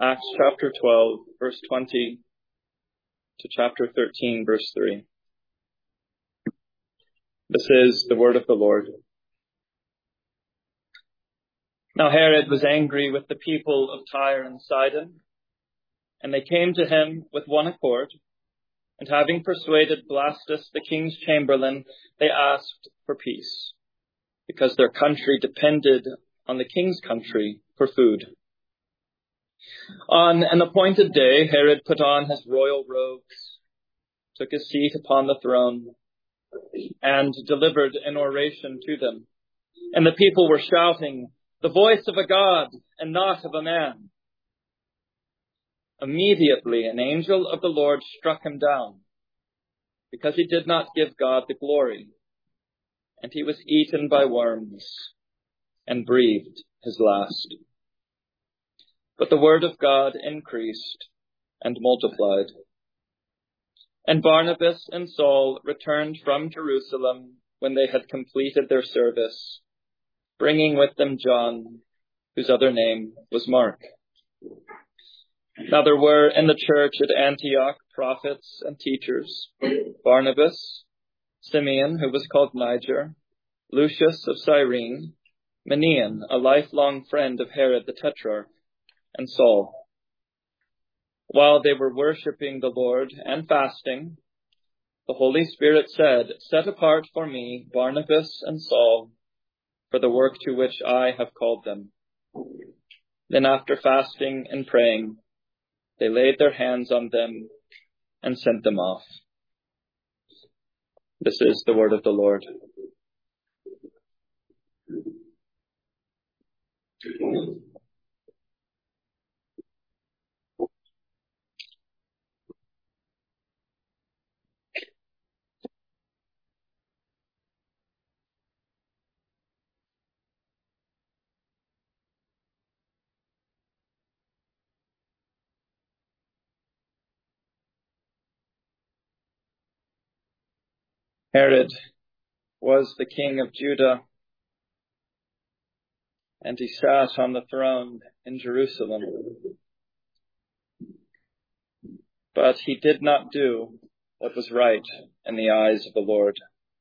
Acts chapter 12, verse 20 to chapter 13, verse 3. This is the word of the Lord. Now Herod was angry with the people of Tyre and Sidon, and they came to him with one accord, and having persuaded Blastus, the king's chamberlain, they asked for peace, because their country depended on the king's country for food. On an appointed day, Herod put on his royal robes, took his seat upon the throne, and delivered an oration to them. And the people were shouting, "The voice of a God and not of a man." Immediately an angel of the Lord struck him down, because he did not give God the glory, and he was eaten by worms and breathed his last. But the word of God increased and multiplied. And Barnabas and Saul returned from Jerusalem when they had completed their service, bringing with them John, whose other name was Mark. Now there were in the church at Antioch prophets and teachers: Barnabas, Simeon, who was called Niger, Lucius of Cyrene, Manaen, a lifelong friend of Herod the Tetrarch, and Saul. While they were worshipping the Lord and fasting, the Holy Spirit said, "Set apart for me Barnabas and Saul for the work to which I have called them." Then after fasting and praying, they laid their hands on them and sent them off. This is the word of the Lord. Herod was the king of Judah, and he sat on the throne in Jerusalem. But he did not do what was right in the eyes of the Lord.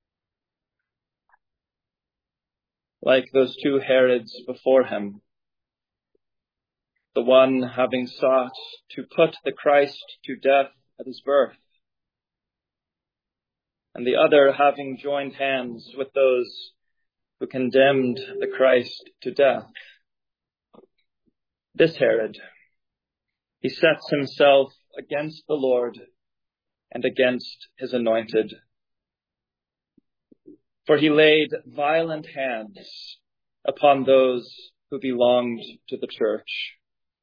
Like those two Herods before him, the one having sought to put the Christ to death at his birth, and the other having joined hands with those who condemned the Christ to death. This Herod, he sets himself against the Lord and against his anointed. For he laid violent hands upon those who belonged to the church.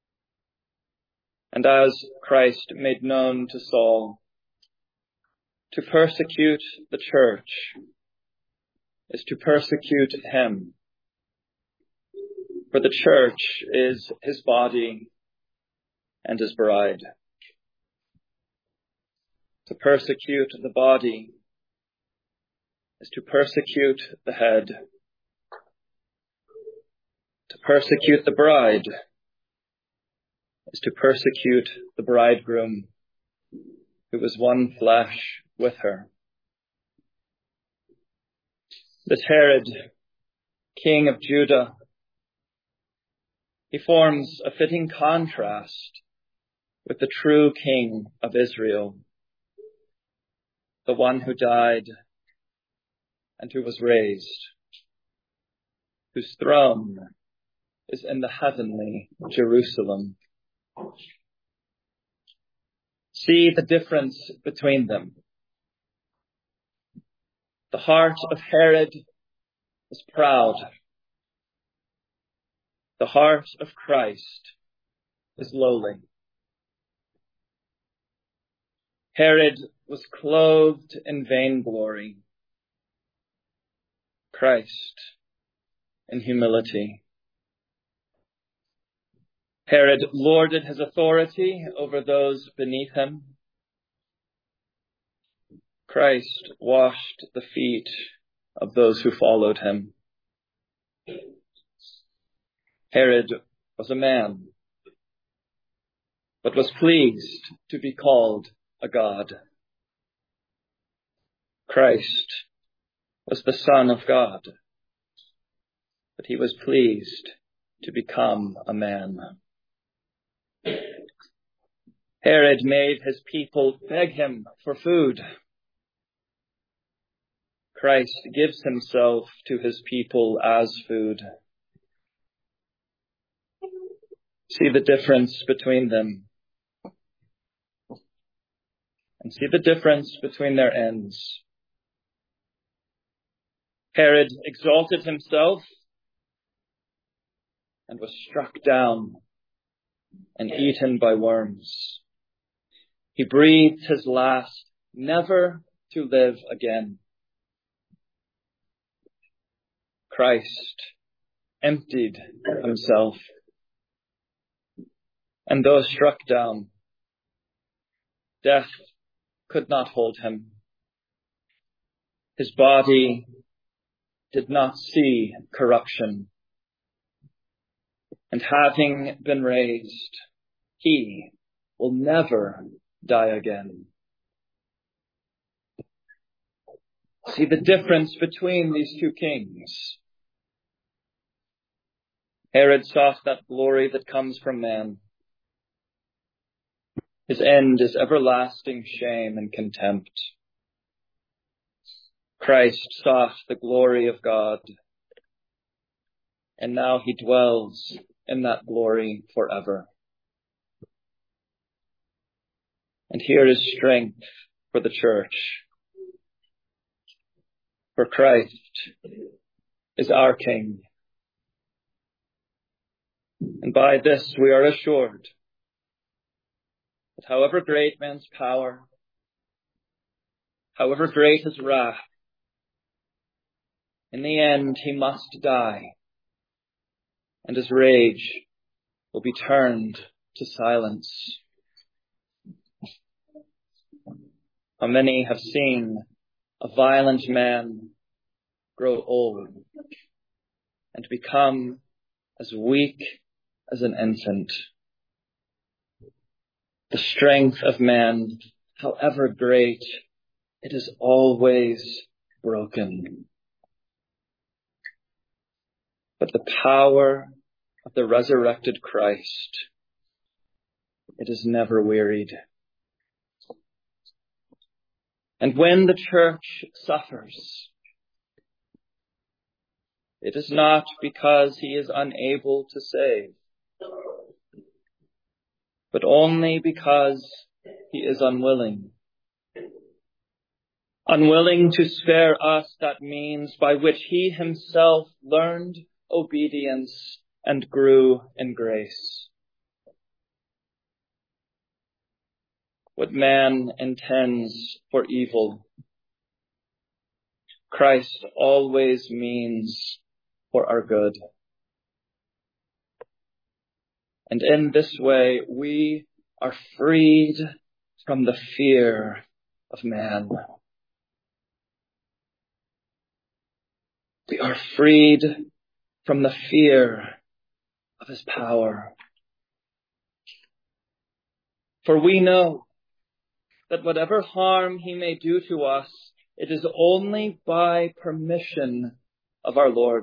And as Christ made known to Saul, to persecute the church is to persecute him. For the church is his body and his bride. To persecute the body is to persecute the head. To persecute the bride is to persecute the bridegroom, who was one flesh with her. This Herod, king of Judah, he forms a fitting contrast with the true king of Israel, the one who died and who was raised, whose throne is in the heavenly Jerusalem. See the difference between them. The heart of Herod is proud. The heart of Christ is lowly. Herod was clothed in vainglory. Christ in humility. Herod lorded his authority over those beneath him. Christ washed the feet of those who followed him. Herod was a man. but was pleased to be called a God. Christ was the Son of God, but he was pleased to become a man. Herod made his people beg him for food. Christ gives himself to his people as food. See the difference between them. And see the difference between their ends. Herod exalted himself and was struck down and eaten by worms. He breathed his last, never to live again. Christ emptied himself, and though struck down, death could not hold him. His body did not see corruption, and having been raised, he will never die again. See the difference between these two kings. Herod sought that glory that comes from man. His end is everlasting shame and contempt. Christ sought the glory of God, and now he dwells in that glory forever. And here is strength for the church. For Christ is our King. And by this we are assured that however great man's power, however great his wrath, in the end he must die, and his rage will be turned to silence. How many have seen a violent man grow old and become as weak as an infant? The strength of man, however great, it is always broken. But the power of the resurrected Christ, it is never wearied. And when the church suffers, it is not because he is unable to save, but only because he is unwilling. Unwilling to spare us that means by which he himself learned obedience and grew in grace. What man intends for evil, Christ always means for our good. And in this way, we are freed from the fear of man. We are freed from the fear of his power. For we know that whatever harm he may do to us, it is only by permission of our Lord,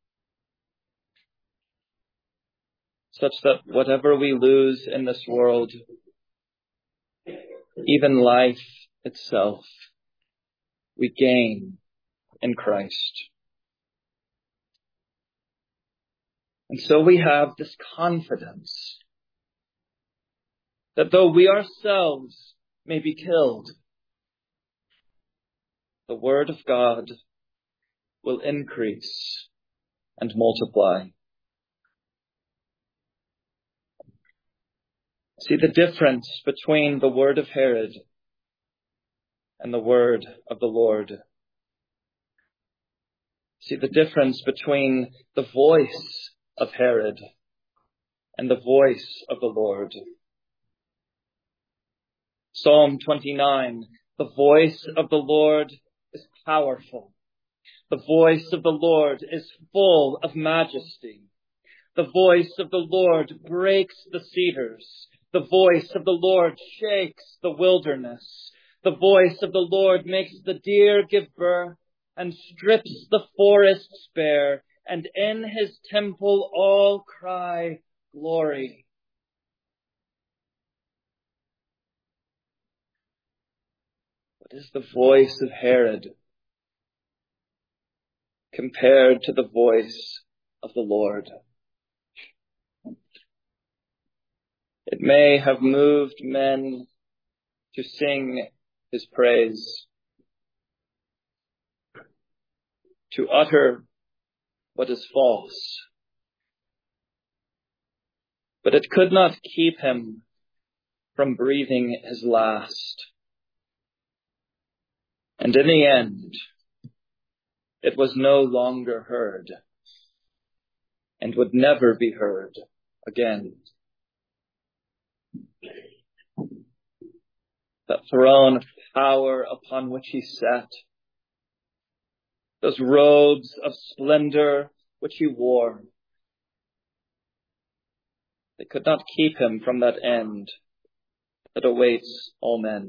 such that whatever we lose in this world, even life itself, we gain in Christ. And so we have this confidence that though we ourselves may be killed, the word of God will increase and multiply. See the difference between the word of Herod and the word of the Lord. See the difference between the voice of Herod and the voice of the Lord. Psalm 29, the voice of the Lord is powerful. The voice of the Lord is full of majesty. The voice of the Lord breaks the cedars. The voice of the Lord shakes the wilderness. The voice of the Lord makes the deer give birth and strips the forests bare. And in his temple all cry, glory. What is the voice of Herod compared to the voice of the Lord? It may have moved men to sing his praise, to utter what is false, but it could not keep him from breathing his last. And in the end, it was no longer heard and would never be heard again. That throne of power upon which he sat, those robes of splendor which he wore, they could not keep him from that end that awaits all men.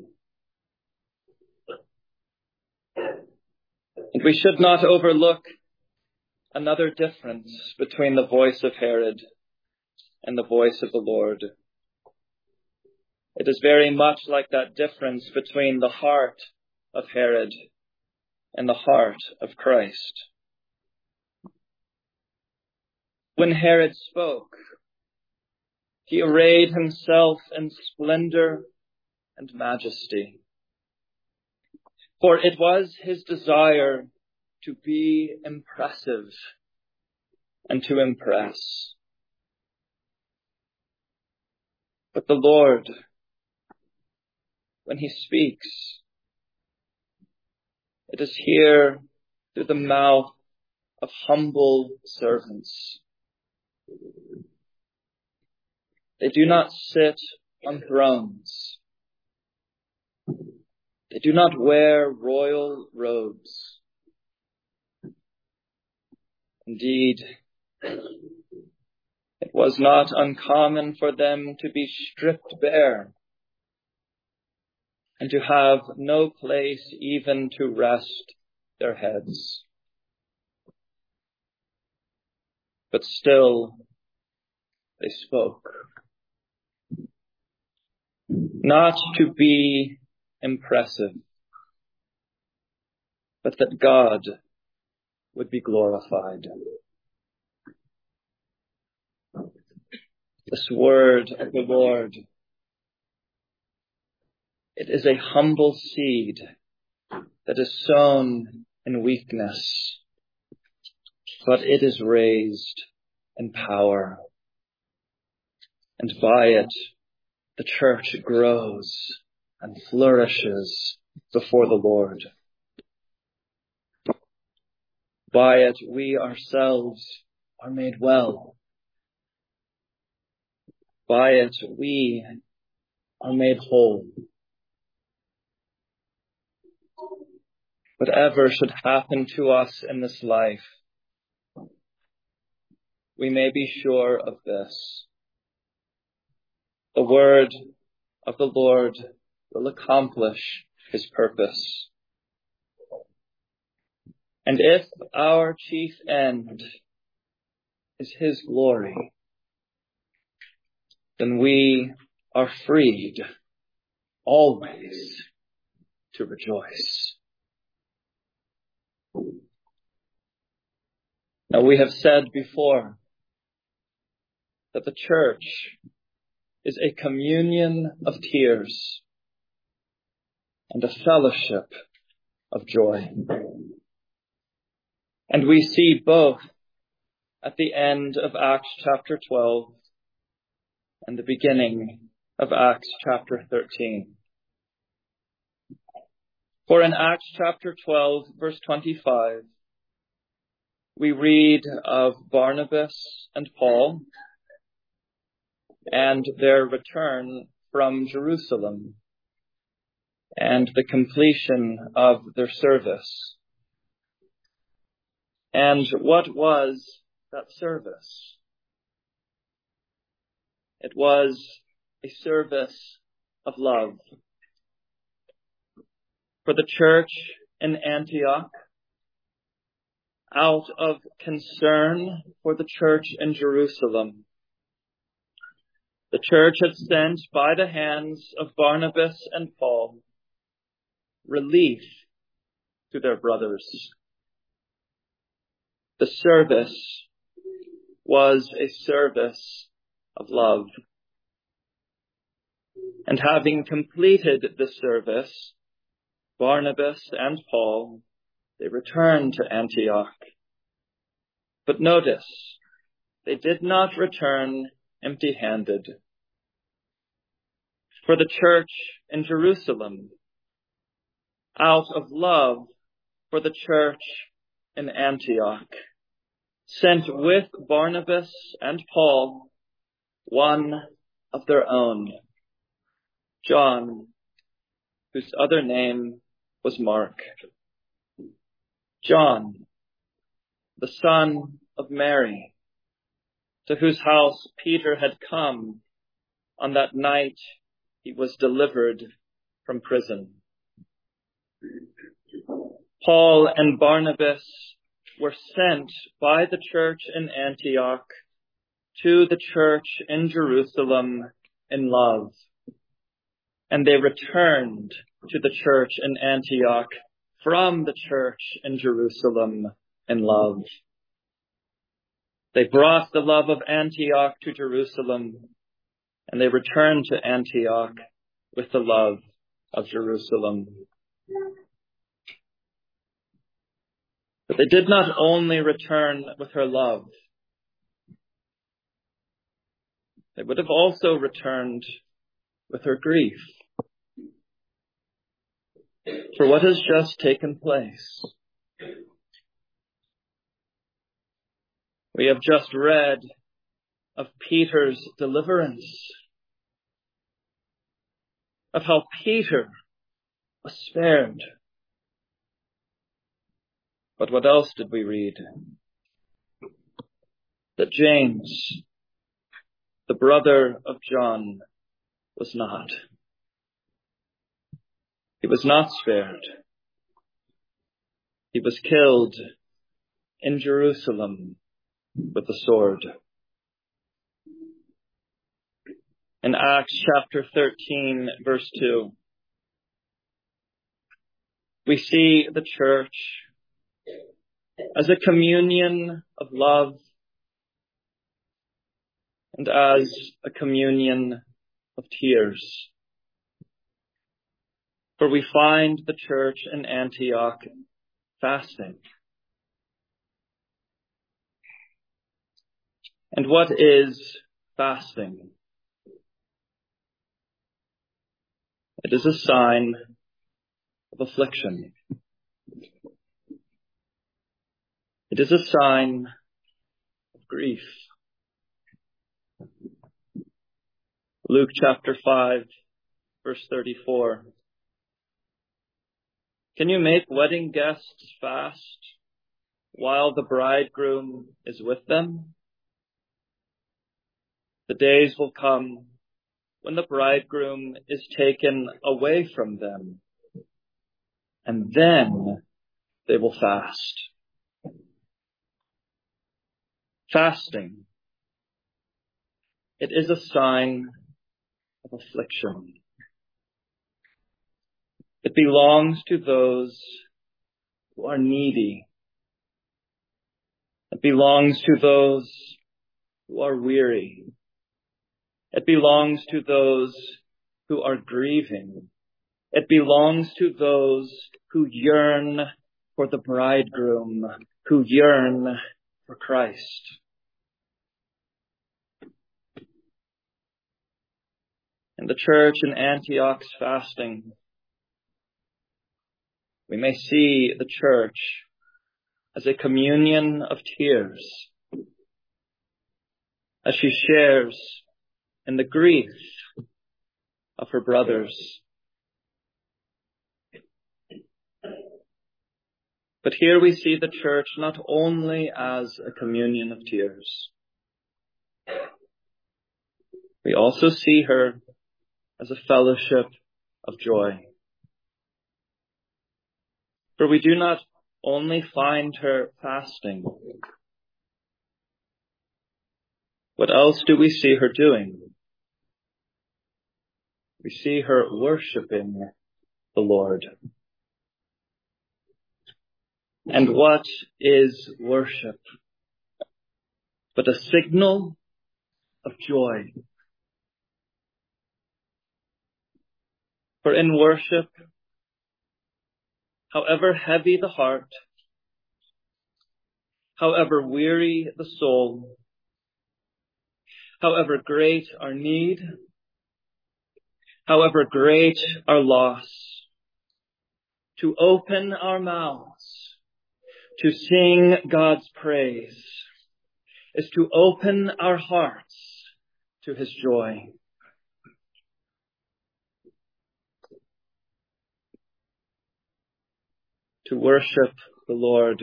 And we should not overlook another difference between the voice of Herod and the voice of the Lord. It is very much like that difference between the heart of Herod and the heart of Christ. When Herod spoke, he arrayed himself in splendor and majesty, for it was his desire to be impressive and to impress. But the Lord, when he speaks, it is here through the mouth of humble servants. They do not sit on thrones. They do not wear royal robes. Indeed, it was not uncommon for them to be stripped bare and to have no place even to rest their heads. But still they spoke. Not to be impressive, but that God would be glorified. This word of the Lord, it is a humble seed that is sown in weakness, but it is raised in power. And by it, the church grows and flourishes before the Lord. By it, we ourselves are made well. By it, we are made whole. Whatever should happen to us in this life, we may be sure of this. The word of the Lord will accomplish his purpose. And if our chief end is his glory, then we are freed always to rejoice. Now, we have said before that the church is a communion of tears and a fellowship of joy. And we see both at the end of Acts chapter 12 and the beginning of Acts chapter 13. For in Acts chapter 12, verse 25, we read of Barnabas and Paul and their return from Jerusalem and the completion of their service. And what was that service? It was a service of love. For the church in Antioch, out of concern for the church in Jerusalem, the church had sent by the hands of Barnabas and Paul relief to their brothers. The service was a service of love. And having completed the service, Barnabas and Paul, they returned to Antioch. But notice, they did not return empty-handed. For the church in Jerusalem, out of love for the church in Antioch, sent with Barnabas and Paul one of their own, John, whose other name was Mark. John, the son of Mary, to whose house Peter had come on that night he was delivered from prison. Paul and Barnabas were sent by the church in Antioch to the church in Jerusalem in love. And they returned to the church in Antioch from the church in Jerusalem in love. They brought the love of Antioch to Jerusalem, and they returned to Antioch with the love of Jerusalem. But they did not only return with her love. They would have also returned with her grief for what has just taken place. We have just read of Peter's deliverance, of how Peter was spared. But what else did we read? That James, the brother of John, was not. He was not spared. He was killed in Jerusalem with the sword. In Acts chapter 13, verse 2, we see the church as a communion of love and as a communion of tears. For we find the church in Antioch fasting. And what is fasting? It is a sign of affliction. It is a sign of grief. Luke chapter 5, verse 34. Can you make wedding guests fast while the bridegroom is with them? The days will come when the bridegroom is taken away from them, and then they will fast. Fasting. It is a sign of affliction. It belongs to those who are needy. It belongs to those who are weary. It belongs to those who are grieving. It belongs to those who yearn for the bridegroom, who yearn for Christ. In the church in Antioch's fasting, we may see the church as a communion of tears, as she shares in the grief of her brothers. But here we see the church not only as a communion of tears. we also see her as a fellowship of joy. For we do not only find her fasting. What else do we see her doing? We see her worshiping the Lord. And what is worship but a signal of joy? For in worship, however heavy the heart, however weary the soul, however great our need, however great our loss, to open our mouths to sing God's praise is to open our hearts to his joy. To worship the Lord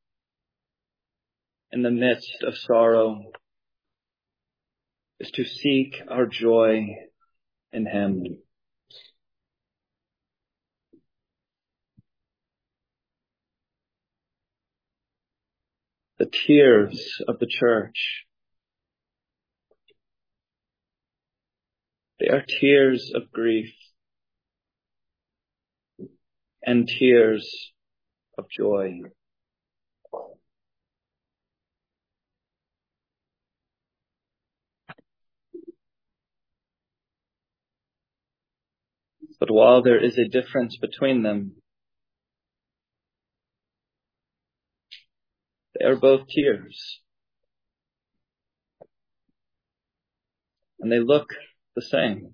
in the midst of sorrow is to seek our joy in him. The tears of the church, they are tears of grief and tears of joy. But while there is a difference between them, they are both tears. And they look the same.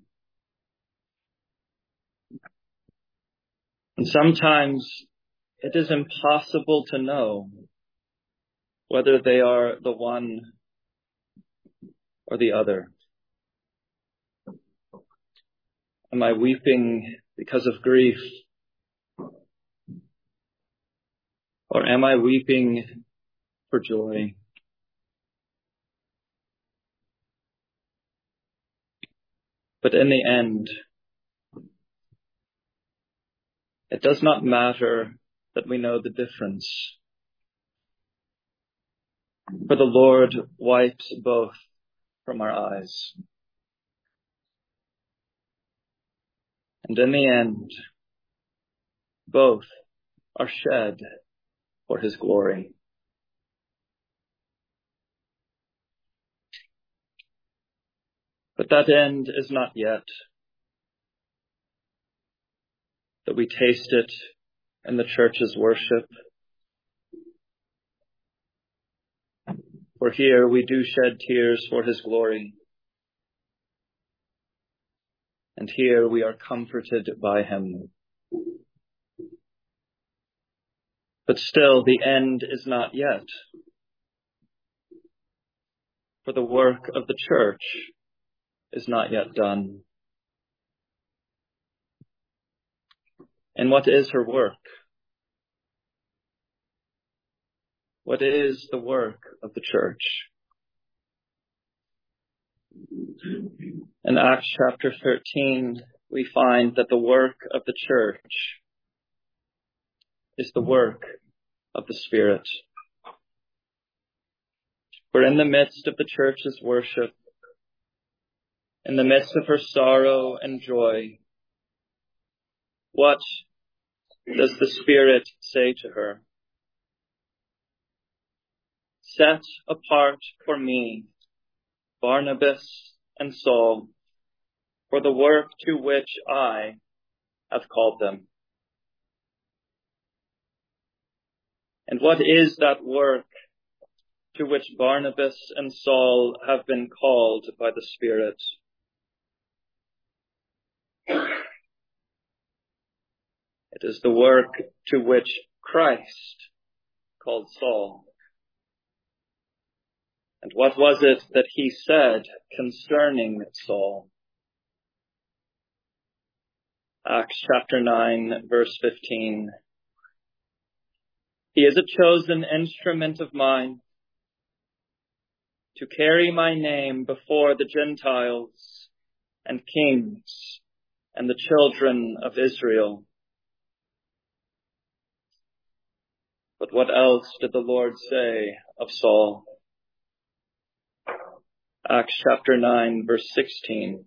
And sometimes it is impossible to know whether they are the one or the other. Am I weeping because of grief? Or am I weeping for joy? But in the end, it does not matter that we know the difference. For the Lord wipes both from our eyes. And in the end, both are shed for his glory. But that end is not yet. That we taste it in the church's worship. For here we do shed tears for his glory. And here we are comforted by him. But still the end is not yet. For the work of the church is not yet done. And what is her work? What is the work of the church? In Acts chapter 13, we find that the work of the church is the work of the Spirit. For in the midst of the church's worship, in the midst of her sorrow and joy, what does the Spirit say to her? Set apart for me Barnabas and Saul for the work to which I have called them. And what is that work to which Barnabas and Saul have been called by the Spirit? It is the work to which Christ called Saul. And what was it that he said concerning Saul? Acts chapter 9, verse 15. He is a chosen instrument of mine to carry my name before the Gentiles and kings and the children of Israel. But what else did the Lord say of Saul? Acts chapter 9, verse 16.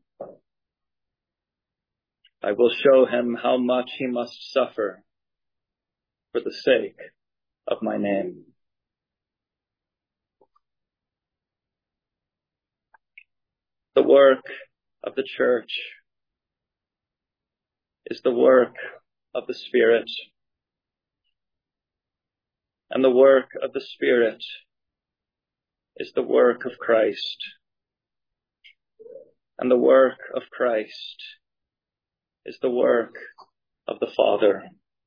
I will show him how much he must suffer for the sake of my name. The work of the church is the work of the Spirit. And the work of the Spirit is the work of Christ. And the work of Christ is the work of the Father.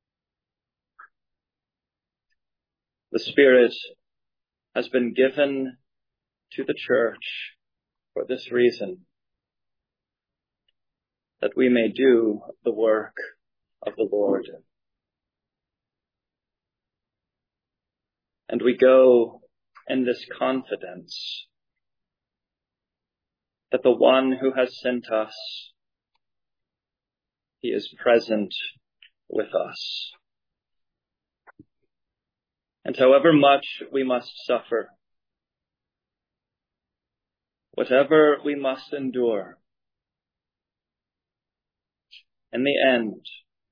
The Spirit has been given to the church for this reason, that we may do the work of the Lord. And we go in this confidence that the one who has sent us, he is present with us. And however much we must suffer, whatever we must endure, in the end,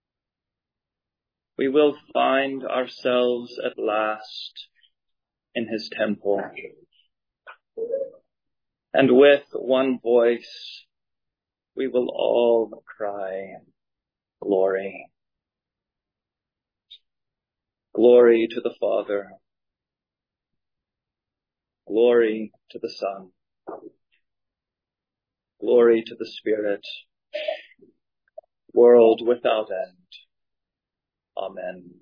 we will find ourselves at last in his temple. And with one voice, we will all cry, Glory. Glory to the Father. Glory to the Son. Glory to the Spirit. World without end. Amen.